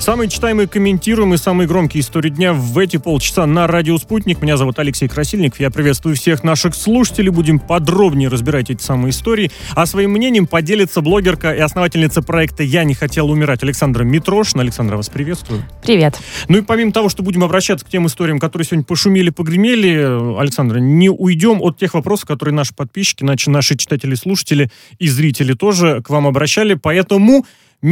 Самые читаемые, комментируемые, самые громкие истории дня в эти полчаса на радио «Спутник». Меня зовут Алексей Красильников. Я приветствую всех наших слушателей. Будем подробнее разбирать эти самые истории. А своим мнением поделится блогерка и основательница проекта «Я не хотела умирать» Александра Митрошина. Александра, вас приветствую. Привет. Ну и помимо того, что будем обращаться к тем историям, которые сегодня пошумели, погремели, Александра, не уйдем от тех вопросов, которые наши подписчики, наши читатели, слушатели и зрители тоже к вам обращали. Поэтому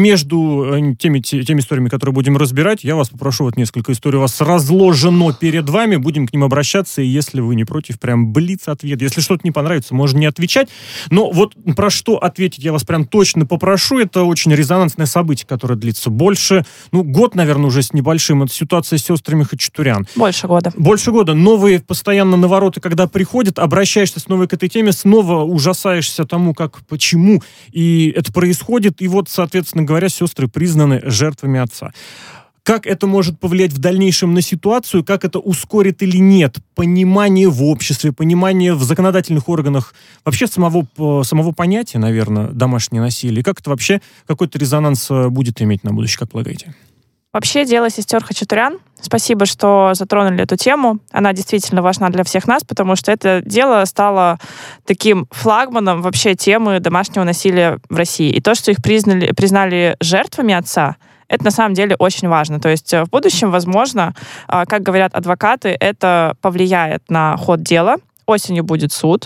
между теми историями, которые будем разбирать, я вас попрошу, вот несколько историй у вас разложено перед вами, будем к ним обращаться, и если вы не против, прям блиц-ответ. Если что-то не понравится, можно не отвечать. Но вот про что ответить я вас прям точно попрошу. Это очень резонансное событие, которое длится больше, год, наверное, уже с небольшим. Это ситуация с сестрами Хачатурян. Больше года. Больше года. Новые постоянно навороты, когда приходят, обращаешься снова к этой теме, снова ужасаешься тому, почему и это происходит. И вот, соответственно говоря, сестры признаны жертвами отца. Как это может повлиять в дальнейшем на ситуацию, как это ускорит или нет понимание в обществе, понимание в законодательных органах, вообще самого понятия, наверное, домашнее насилие, как это вообще какой-то резонанс будет иметь на будущее, как полагаете? Вообще, дело сестер Хачатурян. Спасибо, что затронули эту тему. Она действительно важна для всех нас, потому что это дело стало таким флагманом вообще темы домашнего насилия в России. И то, что их признали жертвами отца, это на самом деле очень важно. То есть в будущем, возможно, как говорят адвокаты, это повлияет на ход дела. Осенью будет суд,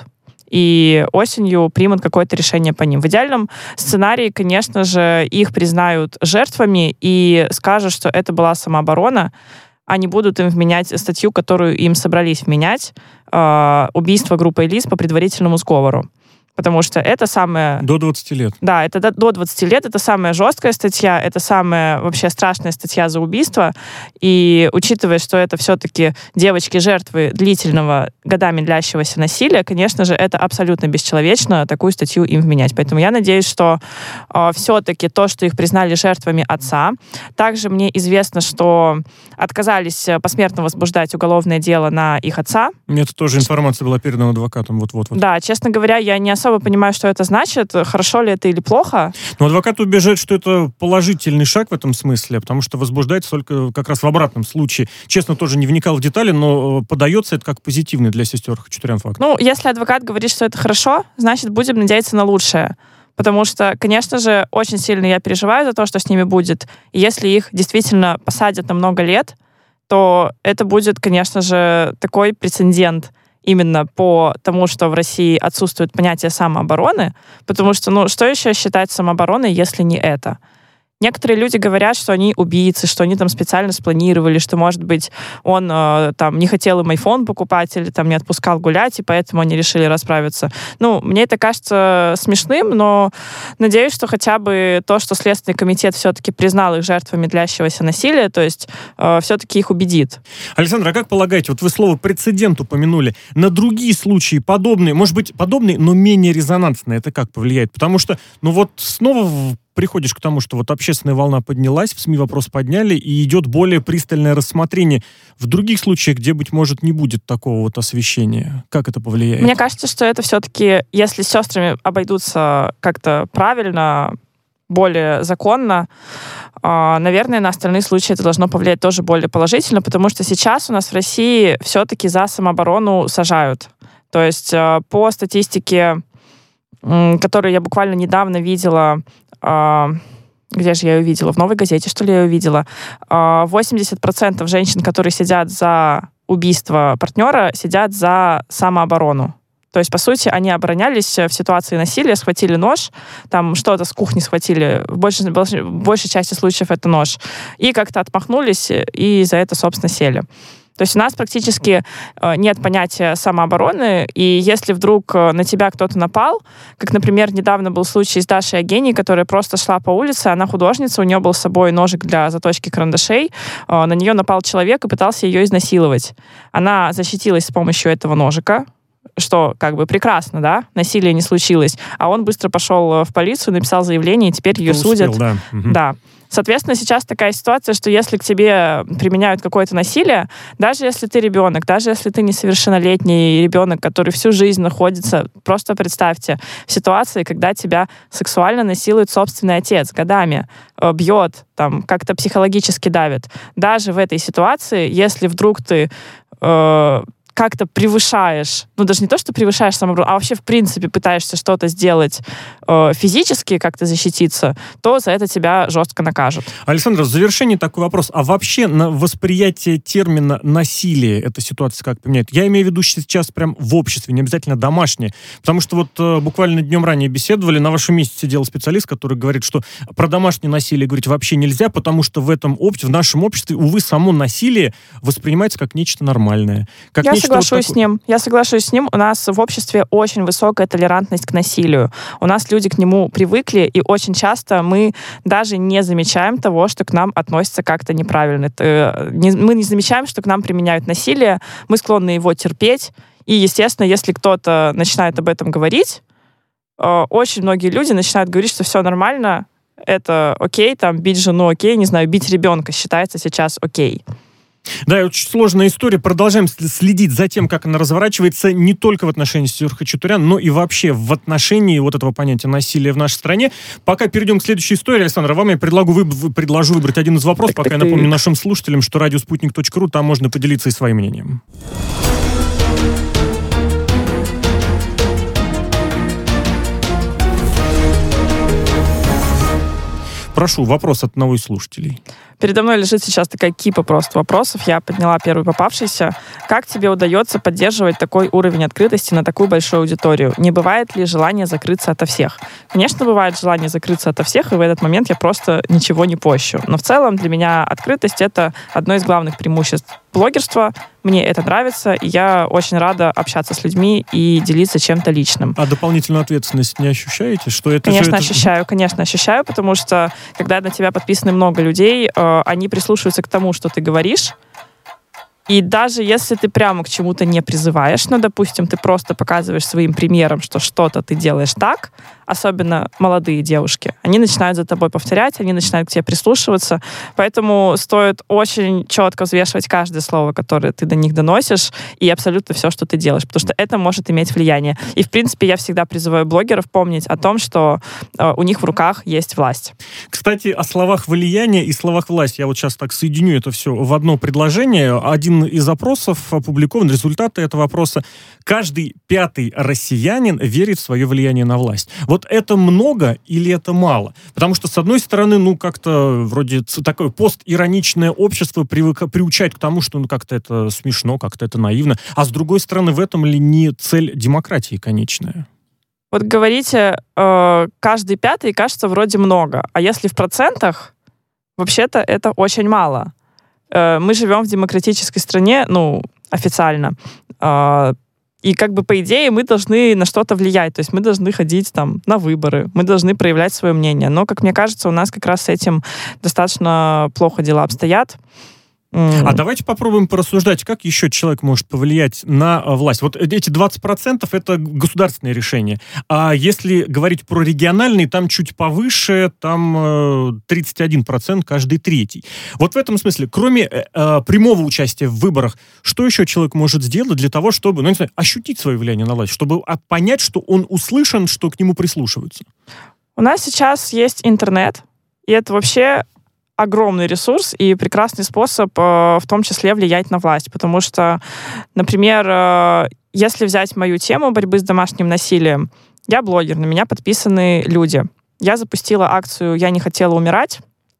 и осенью примут какое-то решение по ним. В идеальном сценарии, конечно же, их признают жертвами и скажут, что это была самооборона, а не будут им вменять статью, которую им собрались вменять, убийство группой лиц по предварительному сговору. Потому что это самое... До 20 лет. Да, это до 20 лет. Это самая жесткая статья, это самая вообще страшная статья за убийство. И учитывая, что это все-таки девочки-жертвы длительного, годами длящегося насилия, конечно же, это абсолютно бессчеловечно такую статью им вменять. Поэтому я надеюсь, что все-таки то, что их признали жертвами отца. Также мне известно, что отказались посмертно возбуждать уголовное дело на их отца. Это тоже информация была передана адвокатом. Вот. Да, честно говоря, я не особо понимаю, что это значит, хорошо ли это или плохо. Но адвокат убеждает, что это положительный шаг в этом смысле, потому что возбуждается только как раз в обратном случае. Честно, тоже не вникал в детали, но подается это как позитивный для сестер Хачатурян факт. Если адвокат говорит, что это хорошо, значит, будем надеяться на лучшее. Потому что, конечно же, очень сильно я переживаю за то, что с ними будет. И если их действительно посадят на много лет, то это будет, конечно же, такой прецедент именно по тому, что в России отсутствует понятие самообороны, потому что, что еще считать самообороной, если не это? Некоторые люди говорят, что они убийцы, что они там специально спланировали, что, может быть, он там не хотел им iPhone покупать или там не отпускал гулять, и поэтому они решили расправиться. Мне это кажется смешным, но надеюсь, что хотя бы то, что Следственный комитет все-таки признал их жертвами длящегося насилия, то есть все-таки их убедит. Александра, а как полагаете, вот вы слово «прецедент» упомянули, на другие случаи подобные, может быть, подобные, но менее резонансные, это как повлияет? Потому что, снова приходишь к тому, что общественная волна поднялась, в СМИ вопрос подняли, и идет более пристальное рассмотрение. В других случаях, где, быть может, не будет такого освещения, как это повлияет? Мне кажется, что это все-таки, если с сестрами обойдутся как-то правильно, более законно, наверное, на остальные случаи это должно повлиять тоже более положительно, потому что сейчас у нас в России все-таки за самооборону сажают. То есть по статистике, которую я буквально недавно видела, где же я ее видела? В «Новой газете», что ли, я ее видела? 80% женщин, которые сидят за убийство партнера, сидят за самооборону. То есть, по сути, они оборонялись в ситуации насилия, схватили нож, там что-то с кухни схватили, в большей части случаев это нож, и как-то отмахнулись, и за это, собственно, сели. То есть у нас практически нет понятия самообороны, и если вдруг на тебя кто-то напал, как, например, недавно был случай с Дашей Агенией, которая просто шла по улице, она художница, у нее был с собой ножик для заточки карандашей, на нее напал человек и пытался ее изнасиловать. Она защитилась с помощью этого ножика, что как бы прекрасно, да, насилие не случилось, а он быстро пошел в полицию, написал заявление, и теперь ее судят. Да. Да. Соответственно, сейчас такая ситуация, что если к тебе применяют какое-то насилие, даже если ты ребенок, даже если ты несовершеннолетний ребенок, который всю жизнь находится, просто представьте, в ситуации, когда тебя сексуально насилует собственный отец годами, бьет, там, как-то психологически давит. Даже в этой ситуации, если вдруг ты как-то превышаешь, ну даже не то, что превышаешь самооборону, а вообще в принципе пытаешься что-то сделать физически, как-то защититься, то за это тебя жестко накажут. Александра, в завершении такой вопрос. А вообще на восприятие термина «насилие» эта ситуация как поменяет? Я имею в виду сейчас прям в обществе, не обязательно домашнее. Потому что вот буквально днем ранее беседовали, на вашем месте сидел специалист, который говорит, что про домашнее насилие говорить вообще нельзя, потому что в нашем обществе, увы, само насилие воспринимается как нечто нормальное. Как Я соглашусь с ним. У нас в обществе очень высокая толерантность к насилию. У нас люди к нему привыкли, и очень часто мы даже не замечаем того, что к нам относятся как-то неправильно. Мы не замечаем, что к нам применяют насилие, мы склонны его терпеть. И, естественно, если кто-то начинает об этом говорить, очень многие люди начинают говорить, что все нормально, это окей, там, бить жену окей, не знаю, бить ребенка считается сейчас окей. Да, очень сложная история. Продолжаем следить за тем, как она разворачивается не только в отношении сестер Хачатурян, но и вообще в отношении вот этого понятия насилия в нашей стране. Пока перейдем к следующей истории, Александра, вам я предложу выбрать один из вопросов, пока я напомню нашим слушателям, что радиоспутник.ру, там можно поделиться и своим мнением. Прошу, вопрос от одного из слушателей. Передо мной лежит сейчас такая кипа просто вопросов. Я подняла первый попавшийся. Как тебе удается поддерживать такой уровень открытости на такую большую аудиторию? Не бывает ли желания закрыться ото всех? Конечно, бывает желание закрыться ото всех, и в этот момент я просто ничего не пощу. Но в целом для меня открытость — это одно из главных преимуществ блогерства. Мне это нравится, и я очень рада общаться с людьми и делиться чем-то личным. А дополнительную ответственность не ощущаете? Что это Конечно, ощущаю, потому что когда на тебя подписаны много людей, они прислушиваются к тому, что ты говоришь. И даже если ты прямо к чему-то не призываешь, ну, допустим, ты просто показываешь своим примером, что что-то ты делаешь так, особенно молодые девушки, они начинают за тобой повторять, они начинают к тебе прислушиваться, поэтому стоит очень четко взвешивать каждое слово, которое ты до них доносишь, и абсолютно все, что ты делаешь, потому что это может иметь влияние. И, в принципе, я всегда призываю блогеров помнить о том, что у них в руках есть власть. Кстати, о словах влияния и словах власти. Я вот сейчас так соединю это все в одно предложение. Один из опросов опубликован, результаты этого опроса. Каждый 5-й россиянин верит в свое влияние на власть. Вот это много или это мало? Потому что, с одной стороны, ну, как-то вроде такое постироничное общество приучает к тому, что ну, как-то это смешно, как-то это наивно. А с другой стороны, в этом ли не цель демократии конечная? Вот говорите, каждый 5-й, кажется, вроде много. А если в процентах, вообще-то это очень мало. Мы живем в демократической стране, ну, официально. И как бы по идее мы должны на что-то влиять. То есть мы должны ходить там на выборы, мы должны проявлять свое мнение. Но, как мне кажется, у нас как раз с этим достаточно плохо дела обстоят. А давайте попробуем порассуждать, как еще человек может повлиять на власть. Вот эти 20% это государственное решение. А если говорить про региональные, там чуть повыше, там 31%, каждый третий. Вот в этом смысле, кроме прямого участия в выборах, что еще человек может сделать для того, чтобы, ну, не знаю, ощутить свое влияние на власть, чтобы понять, что он услышан, что к нему прислушиваются? У нас сейчас есть интернет, и это вообще огромный ресурс и прекрасный способ в том числе влиять на власть. Потому что, например, если взять мою тему борьбы с домашним насилием, я блогер, на меня подписаны люди. Я запустила акцию «Я не хотела умирать»,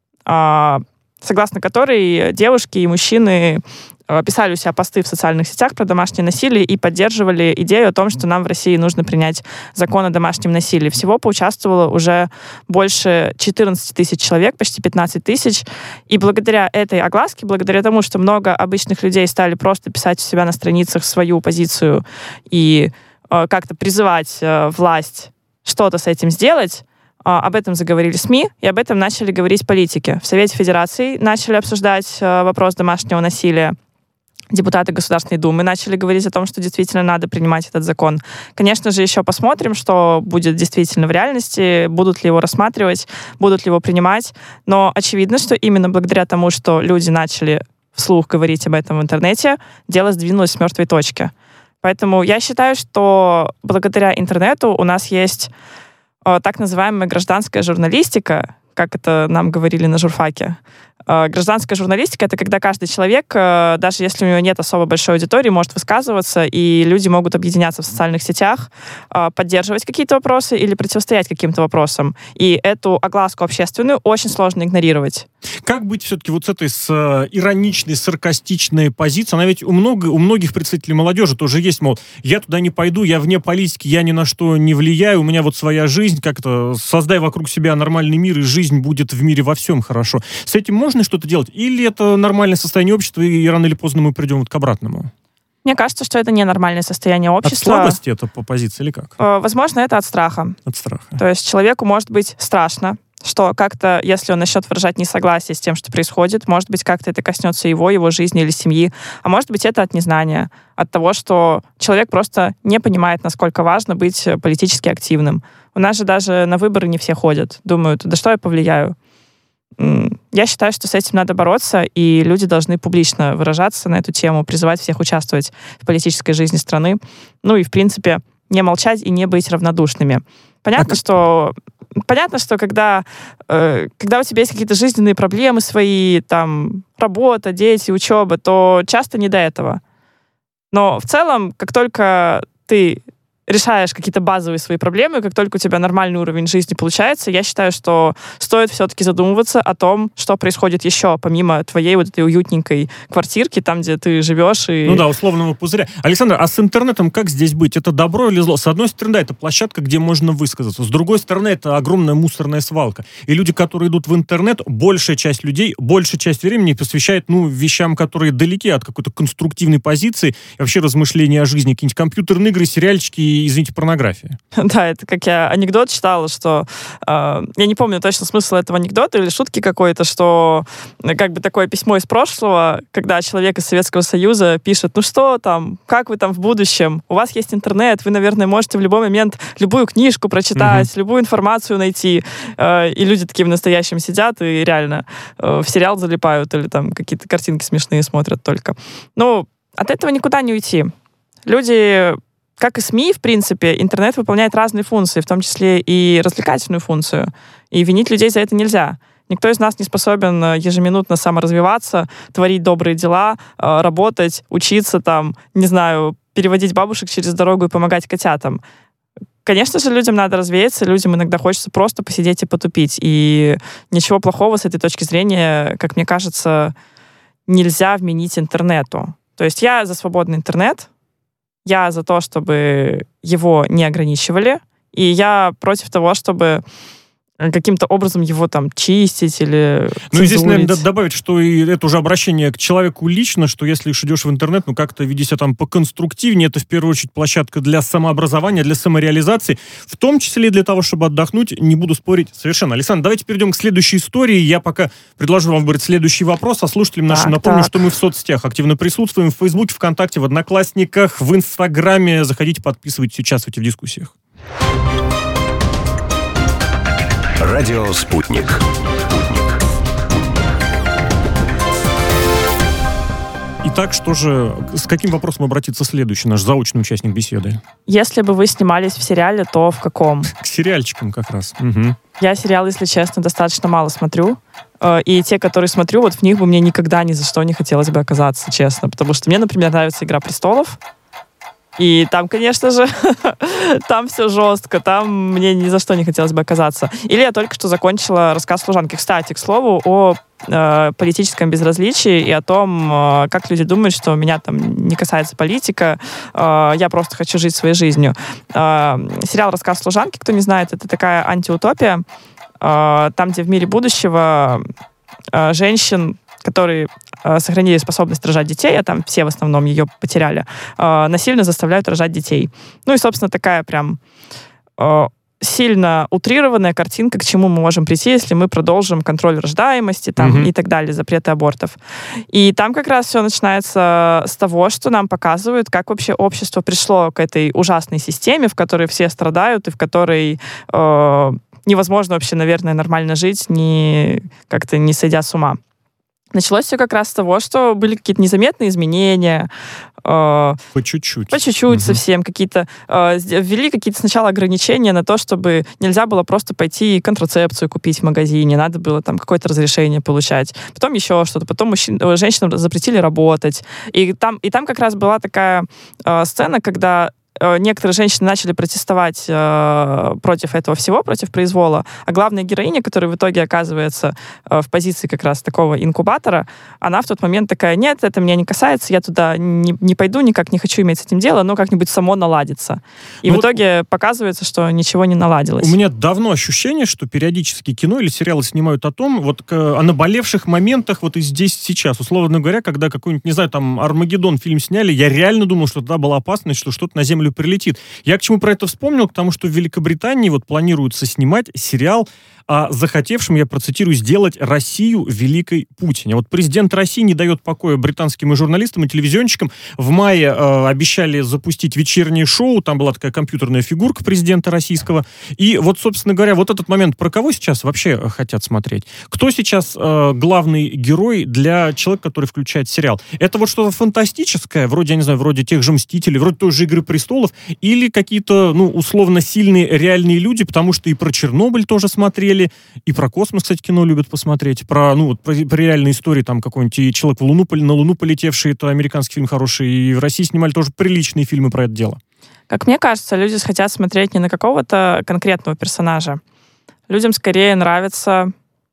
согласно которой девушки и мужчины писали у себя посты в социальных сетях про домашнее насилие и поддерживали идею о том, что нам в России нужно принять закон о домашнем насилии. Всего поучаствовало уже больше 14 тысяч человек, почти 15 тысяч. И благодаря этой огласке, благодаря тому, что много обычных людей стали просто писать у себя на страницах свою позицию и как-то призывать власть что-то с этим сделать, об этом заговорили СМИ, и об этом начали говорить политики. В Совете Федерации начали обсуждать вопрос домашнего насилия. депутаты Государственной Думы начали говорить о том, что действительно надо принимать этот закон. Конечно же, еще посмотрим, что будет действительно в реальности, будут ли его рассматривать, будут ли его принимать. Но очевидно, что именно благодаря тому, что люди начали вслух говорить об этом в интернете, дело сдвинулось с мертвой точки. Поэтому я считаю, что благодаря интернету у нас есть так называемая гражданская журналистика, как это нам говорили на журфаке. Гражданская журналистика — это когда каждый человек, даже если у него нет особо большой аудитории, может высказываться, и люди могут объединяться в социальных сетях, поддерживать какие-то вопросы или противостоять каким-то вопросам. И эту огласку общественную очень сложно игнорировать. Как быть все-таки вот с этой ироничной, саркастичной позицией? Она ведь у многих представителей молодежи тоже есть, мол, я туда не пойду, я вне политики, я ни на что не влияю, у меня вот своя жизнь, как-то создай вокруг себя нормальный мир, и жизнь будет в мире во всем хорошо. С этим можно что-то делать? Или это нормальное состояние общества, и рано или поздно мы придем вот к обратному? Мне кажется, что это не нормальное состояние общества. От слабости это по позиции или как? Возможно, это от страха. От страха. То есть человеку может быть страшно, что как-то, если он начнет выражать несогласие с тем, что происходит, может быть, как-то это коснется его жизни или семьи, а может быть, это от незнания, от того, что человек просто не понимает, насколько важно быть политически активным. У нас же даже на выборы не все ходят, думают, да что я повлияю. Я считаю, что с этим надо бороться, и люди должны публично выражаться на эту тему, призывать всех участвовать в политической жизни страны, ну и, в принципе, не молчать и не быть равнодушными. Понятно, что когда у тебя есть какие-то жизненные проблемы свои, там, работа, дети, учеба, то часто не до этого. Но в целом, как только ты решаешь какие-то базовые свои проблемы, как только у тебя нормальный уровень жизни получается, я считаю, что стоит все-таки задумываться о том, что происходит еще, помимо твоей вот этой уютненькой квартирки, там, где ты живешь. И... Ну да, условного пузыря. Александр, а с интернетом как здесь быть? Это добро или зло? С одной стороны, да, это площадка, где можно высказаться. С другой стороны, это огромная мусорная свалка. И люди, которые идут в интернет, большая часть людей, большая часть времени посвящает, вещам, которые далеки от какой-то конструктивной позиции, и вообще размышления о жизни. Какие-нибудь компьютерные игры, сериальчики и, извините, порнография. Да, это как я анекдот читала, что... я не помню точно смысл этого анекдота или шутки какой-то, что как бы такое письмо из прошлого, когда человек из Советского Союза пишет, ну что там, как вы там в будущем? У вас есть интернет, вы, наверное, можете в любой момент любую книжку прочитать, любую информацию найти. И люди такие в настоящем сидят и реально в сериал залипают или там какие-то картинки смешные смотрят только. Ну, от этого никуда не уйти. Люди... Как и СМИ, в принципе, интернет выполняет разные функции, в том числе и развлекательную функцию. И винить людей за это нельзя. Никто из нас не способен ежеминутно саморазвиваться, творить добрые дела, работать, учиться, переводить бабушек через дорогу и помогать котятам. Конечно же, людям надо развеяться, людям иногда хочется просто посидеть и потупить. И ничего плохого с этой точки зрения, как мне кажется, нельзя вменить интернету. То есть я за свободный интернет, я за то, чтобы его не ограничивали, и я против того, чтобы каким-то образом его там чистить или цензурить. Здесь, наверное, добавить, что и это уже обращение к человеку лично, что если идешь в интернет, как-то веди себя там поконструктивнее, это в первую очередь площадка для самообразования, для самореализации, в том числе и для того, чтобы отдохнуть, не буду спорить совершенно. Александр, давайте перейдем к следующей истории. Я пока предложу вам выбрать следующий вопрос, а слушателям нашим напомню, что мы в соцсетях активно присутствуем, в Фейсбуке, ВКонтакте, в Одноклассниках, в Инстаграме. Заходите, подписывайтесь, участвуйте в дискуссиях. Радио «Спутник». Итак, что же, с каким вопросом обратится следующий наш заочный участник беседы? Если бы вы снимались в сериале, то в каком? К сериальчикам как раз. Угу. Я сериалы, если честно, достаточно мало смотрю. И те, которые смотрю, вот в них бы мне никогда ни за что не хотелось бы оказаться, честно. Потому что мне, например, нравится «Игра престолов». И там, конечно же, там все жестко, там мне ни за что не хотелось бы оказаться. Или я только что закончила рассказ служанки. Кстати, к слову, о политическом безразличии и о том, как люди думают, что меня там не касается политика, я просто хочу жить своей жизнью. Сериал «Рассказ служанки», кто не знает, это такая антиутопия, там, где в мире будущего женщин, которые сохранили способность рожать детей, а там все в основном ее потеряли, насильно заставляют рожать детей. Ну и, собственно, такая прям сильно утрированная картинка, к чему мы можем прийти, если мы продолжим контроль рождаемости там, и так далее, запреты абортов. И там как раз все начинается с того, что нам показывают, как вообще общество пришло к этой ужасной системе, в которой все страдают и в которой невозможно вообще, наверное, нормально жить, как-то не сойдя с ума. Началось все как раз с того, что были какие-то незаметные изменения. По чуть-чуть. По чуть-чуть совсем. Ввели какие-то сначала ограничения на то, чтобы нельзя было просто пойти контрацепцию купить в магазине, надо было там какое-то разрешение получать. Потом еще что-то. Потом женщинам запретили работать. И там как раз была такая сцена, когда некоторые женщины начали протестовать против этого всего, против произвола, а главная героиня, которая в итоге оказывается в позиции как раз такого инкубатора, она в тот момент такая: нет, это меня не касается, я туда не пойду, никак не хочу иметь с этим дело, но как-нибудь само наладится. И в итоге показывается, что ничего не наладилось. У меня давно ощущение, что периодически кино или сериалы снимают о наболевших моментах вот и здесь, сейчас. Условно говоря, когда какой-нибудь, не знаю, там, Армагеддон фильм сняли, я реально думал, что тогда была опасность, что что-то на Землю прилетит. Я к чему про это вспомнил? К тому, что в Великобритании вот планируется снимать сериал о захотевшем, я процитирую, сделать Россию великой Путине. Вот президент России не дает покоя британским и журналистам, и телевизионщикам. В мае обещали запустить вечернее шоу, там была такая компьютерная фигурка президента российского. И вот, собственно говоря, вот этот момент, про кого сейчас вообще хотят смотреть? Кто сейчас главный герой для человека, который включает сериал? Это вот что-то фантастическое, вроде, я не знаю, вроде тех же «Мстителей», вроде той же «Игры престолов», или какие-то, условно сильные реальные люди, потому что и про Чернобыль тоже смотрели, и про космос, кстати, кино любят посмотреть, про реальные истории, там какой-нибудь «Человек на Луну полетевший», это американский фильм хороший, и в России снимали тоже приличные фильмы про это дело. Как мне кажется, люди хотят смотреть не на какого-то конкретного персонажа. Людям скорее нравится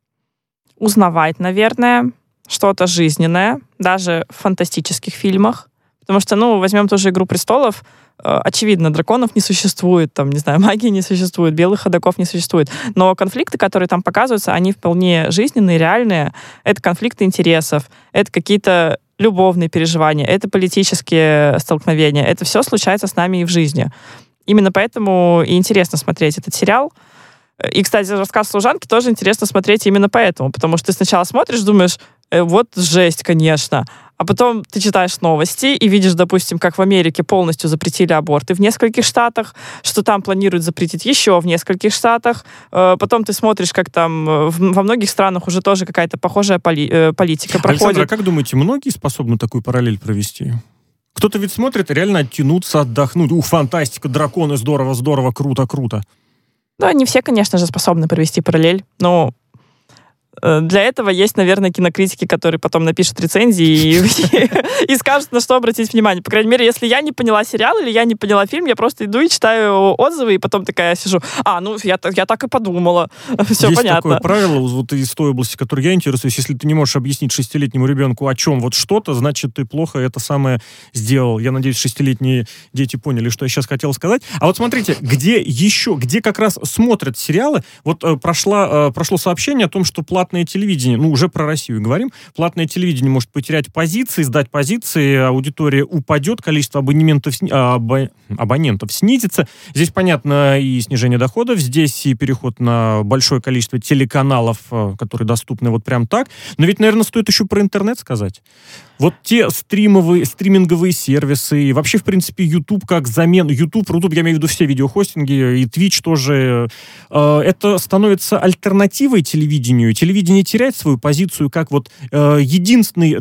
узнавать, наверное, что-то жизненное, даже в фантастических фильмах. Потому что, возьмем тоже «Игру престолов», очевидно, драконов не существует, там, не знаю, магии не существует, белых ходоков не существует. Но конфликты, которые там показываются, они вполне жизненные, реальные. Это конфликты интересов, это какие-то любовные переживания, это политические столкновения. Это все случается с нами и в жизни. Именно поэтому и интересно смотреть этот сериал. И, кстати, рассказ служанки тоже интересно смотреть именно поэтому, потому что ты сначала смотришь, думаешь, вот жесть, конечно. А потом ты читаешь новости и видишь, допустим, как в Америке полностью запретили аборты в нескольких штатах, что там планируют запретить еще в нескольких штатах. Потом ты смотришь, как там во многих странах уже тоже какая-то похожая политика проходит. Александр, а как думаете, многие способны такую параллель провести? Кто-то ведь смотрит реально оттянуться, отдохнуть. Фантастика, драконы, здорово, здорово, круто, круто. Да, не все, конечно же, способны провести параллель, но для этого есть, наверное, кинокритики, которые потом напишут рецензии и скажут, на что обратить внимание. По крайней мере, если я не поняла сериал или я не поняла фильм, я просто иду и читаю отзывы, и потом такая сижу, я так и подумала. Все есть понятно. Есть такое правило вот из той области, которой я интересуюсь. Если ты не можешь объяснить 6-летнему ребенку, о чем вот что-то, значит, ты плохо это самое сделал. Я надеюсь, 6-летние дети поняли, что я сейчас хотел сказать. А вот смотрите, где как раз смотрят сериалы, вот прошло сообщение о том, что платное телевидение, уже про Россию говорим, платное телевидение может потерять позиции, сдать позиции, аудитория упадет, количество абонентов снизится. Здесь, понятно, и снижение доходов, здесь и переход на большое количество телеканалов, которые доступны вот прям так. Но ведь, наверное, стоит еще про интернет сказать. Вот те стриминговые сервисы, и вообще, в принципе, YouTube как замена. YouTube, я имею в виду все видеохостинги, и Twitch тоже. Это становится альтернативой телевидению. Телевидение теряет свою позицию как вот единственный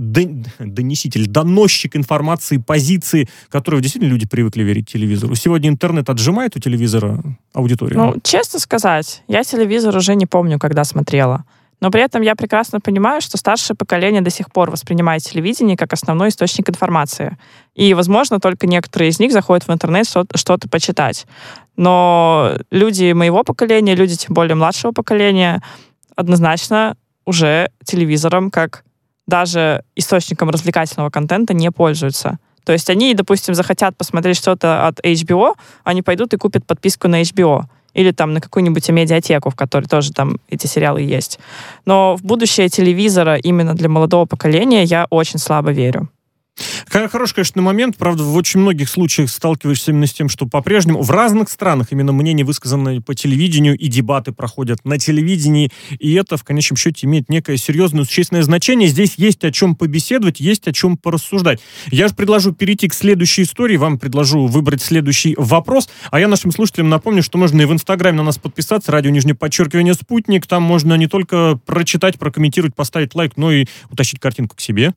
доносчик информации, позиции, которой действительно люди привыкли верить телевизору. Сегодня интернет отжимает у телевизора аудиторию. Честно сказать, я телевизор уже не помню, когда смотрела. Но при этом я прекрасно понимаю, что старшее поколение до сих пор воспринимает телевидение как основной источник информации. И, возможно, только некоторые из них заходят в интернет что-то почитать. Но люди моего поколения, люди тем более младшего поколения, однозначно уже телевизором как даже источником развлекательного контента не пользуются. То есть они, допустим, захотят посмотреть что-то от HBO, они пойдут и купят подписку на HBO. Или там на какую-нибудь медиатеку, в которой тоже там эти сериалы есть. Но в будущее телевизора именно для молодого поколения я очень слабо верю. Хороший, конечно, момент. Правда, в очень многих случаях сталкиваешься именно с тем, что по-прежнему в разных странах именно мнения, высказанные по телевидению, и дебаты проходят на телевидении, и это, в конечном счете, имеет некое серьезное, существенное значение. Здесь есть о чем побеседовать, есть о чем порассуждать. Я же предложу перейти к следующей истории, вам предложу выбрать следующий вопрос, а я нашим слушателям напомню, что можно и в Инстаграме на нас подписаться, _Спутник, там можно не только прочитать, прокомментировать, поставить лайк, но и утащить картинку к себе.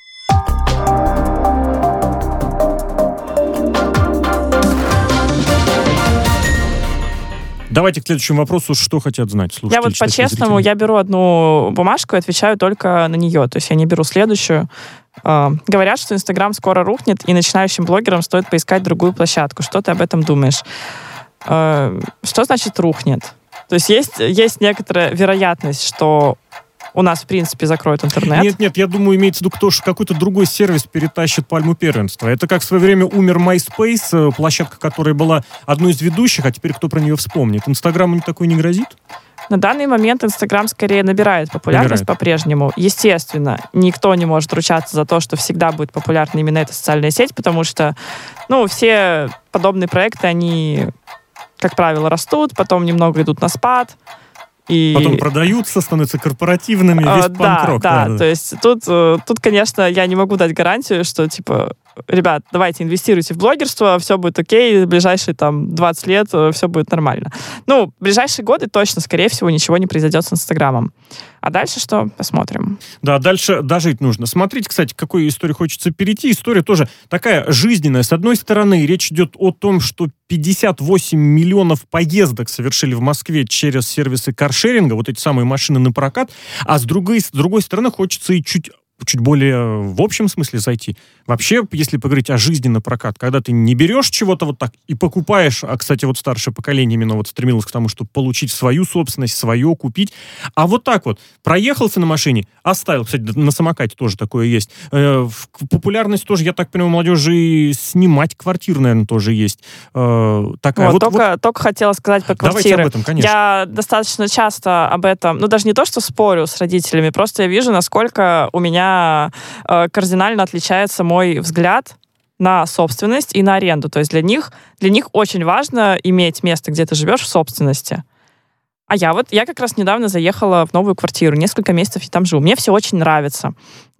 Давайте к следующему вопросу, что хотят знать слушатели. Я вот по-честному, я беру одну бумажку и отвечаю только на нее, то есть я не беру следующую. Говорят, что Инстаграм скоро рухнет, и начинающим блогерам стоит поискать другую площадку. Что ты об этом думаешь? Что значит рухнет? То есть есть некоторая вероятность, что у нас, в принципе, закроют интернет. Нет, я думаю, имеется в виду, что какой-то другой сервис перетащит пальму первенства. Это как в свое время умер MySpace, площадка, которая была одной из ведущих, а теперь кто про нее вспомнит? Инстаграму такой не грозит? На данный момент Инстаграм скорее набирает популярность по-прежнему. Естественно, никто не может ручаться за то, что всегда будет популярна именно эта социальная сеть, потому что, все подобные проекты, они, как правило, растут, потом немного идут на спад. И... Потом продаются, становятся корпоративными, весь панк-рок. Да, то есть тут, конечно, я не могу дать гарантию, что, ребят, давайте инвестируйте в блогерство, все будет окей, в ближайшие 20 лет все будет нормально. В ближайшие годы точно, скорее всего, ничего не произойдет с Инстаграмом. А дальше что? Посмотрим. Да, дальше дожить нужно. Смотрите, кстати, к какой истории хочется перейти. История тоже такая жизненная. С одной стороны, речь идет о том, что 58 миллионов поездок совершили в Москве через сервисы каршеринга, вот эти самые машины на прокат, а с другой стороны, хочется и чуть более в общем смысле зайти. Вообще, если поговорить о жизни на прокат, когда ты не берешь чего-то вот так и покупаешь, а, кстати, вот старшее поколение именно стремилось к тому, чтобы получить свою собственность, свое купить, а вот так вот проехался на машине, оставил, кстати, на самокате тоже такое есть. Популярность тоже, я так понимаю, молодежи и снимать квартиру, наверное, тоже есть. Такая. Только хотела сказать про квартиры. Давайте об этом, конечно. Я достаточно часто об этом, даже не то, что спорю с родителями, просто я вижу, насколько у меня кардинально отличается мой взгляд на собственность и на аренду. То есть для них очень важно иметь место, где ты живешь, в собственности. А я как раз недавно заехала в новую квартиру, несколько месяцев я там живу. Мне все очень нравится.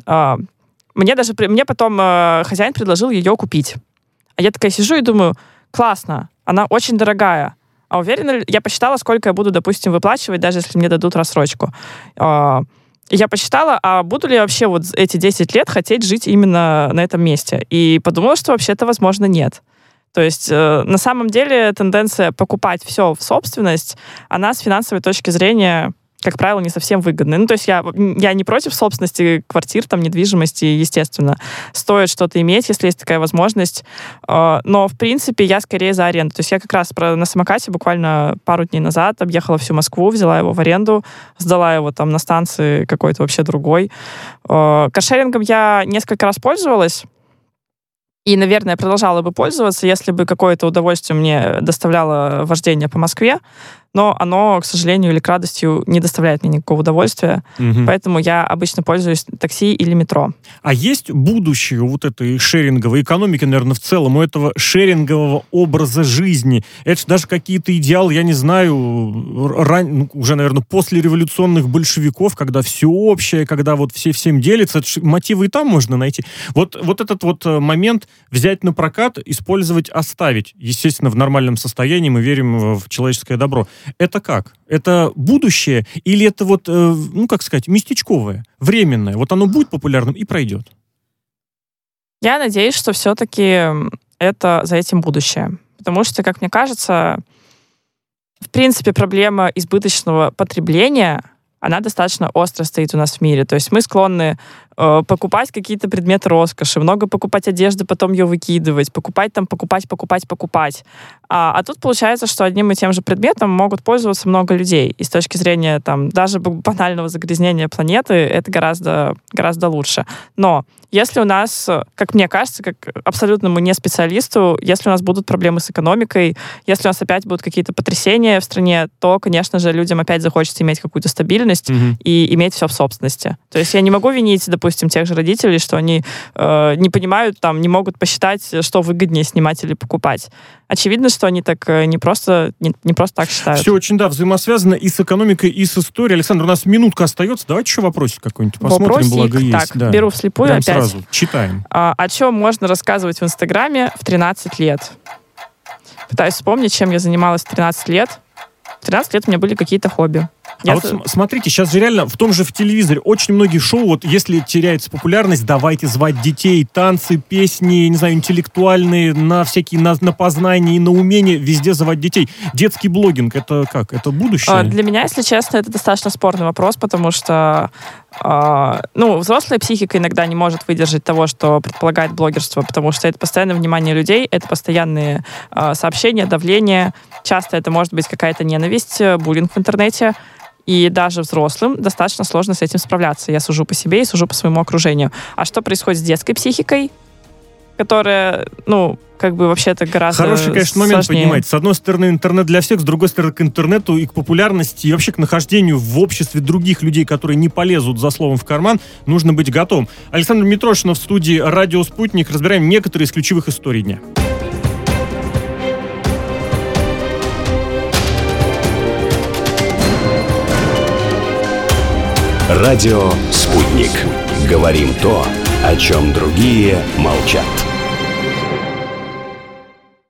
Мне потом хозяин предложил ее купить. А я такая сижу и думаю, классно, она очень дорогая. А уверена, я посчитала, сколько я буду, допустим, выплачивать, даже если мне дадут рассрочку. Я посчитала, а буду ли я вообще эти 10 лет хотеть жить именно на этом месте? И подумала, что вообще-то, возможно, нет. То есть, на самом деле, тенденция покупать все в собственность, она с финансовой точки зрения, как правило, не совсем выгодная. То есть я не против собственности квартир, недвижимости, естественно. Стоит что-то иметь, если есть такая возможность. Но, в принципе, я скорее за аренду. То есть я как раз на самокате буквально пару дней назад объехала всю Москву, взяла его в аренду, сдала его на станции какой-то вообще другой. Каршерингом я несколько раз пользовалась. И, наверное, продолжала бы пользоваться, если бы какое-то удовольствие мне доставляло вождение по Москве. Но оно, к сожалению или к радости, не доставляет мне никакого удовольствия. Поэтому я обычно пользуюсь такси или метро. А есть будущее у этой шеринговой экономики, наверное, в целом, у этого шерингового образа жизни? Это же даже какие-то идеалы, я не знаю, уже, наверное, после революционных большевиков, когда все общее, когда все всем делятся, мотивы и там можно найти. Вот этот момент взять на прокат, использовать, оставить. Естественно, в нормальном состоянии мы верим в человеческое добро. Это как? Это будущее или это местечковое, временное? Оно будет популярным и пройдет? Я надеюсь, что все-таки это за этим будущее. Потому что, как мне кажется, в принципе, проблема избыточного потребления, она достаточно остро стоит у нас в мире. То есть мы склонны покупать какие-то предметы роскоши, много покупать одежды, потом ее выкидывать, покупать. А тут получается, что одним и тем же предметом могут пользоваться много людей. И с точки зрения даже банального загрязнения планеты это гораздо, гораздо лучше. Но если у нас, как мне кажется, как абсолютному не специалисту, если у нас будут проблемы с экономикой, если у нас опять будут какие-то потрясения в стране, то, конечно же, людям опять захочется иметь какую-то стабильность и иметь все в собственности. То есть я не могу винить, допустим, тех же родителей, что они не понимают, там, не могут посчитать, что выгоднее снимать или покупать. Очевидно, что они так не просто так считают. Все очень, взаимосвязано и с экономикой, и с историей. Александр, у нас минутка остается. Давайте еще вопросик какой-нибудь посмотрим, вопросик, благо есть. Так, беру вслепую прям опять. Сразу читаем. О чем можно рассказывать в Инстаграме в 13 лет? Пытаюсь вспомнить, чем я занималась в 13 лет. В 13 лет у меня были какие-то хобби. Смотрите, сейчас же реально в том же в телевизоре очень многие шоу, вот если теряется популярность, давайте звать детей, танцы, песни, не знаю, интеллектуальные, на всякие, на познание и на умение, везде звать детей. Детский блогинг, это как? Это будущее? Для меня, если честно, это достаточно спорный вопрос, потому что взрослая психика иногда не может выдержать того, что предполагает блогерство, потому что это постоянное внимание людей, это постоянные сообщения, давление. Часто это может быть какая-то ненависть, буллинг в интернете. И даже взрослым достаточно сложно с этим справляться. Я сужу по себе и сужу по своему окружению. А что происходит с детской психикой, которая, вообще-то гораздо Хороший, конечно, момент сложнее. понимаете. С одной стороны, интернет для всех, с другой стороны, к интернету и к популярности, и вообще к нахождению в обществе других людей, которые не полезут за словом в карман, нужно быть готовым. Александр Митрошинов в студии «Радио Спутник». Разбираем некоторые из ключевых историй дня. Радио «Спутник». Говорим то, о чем другие молчат.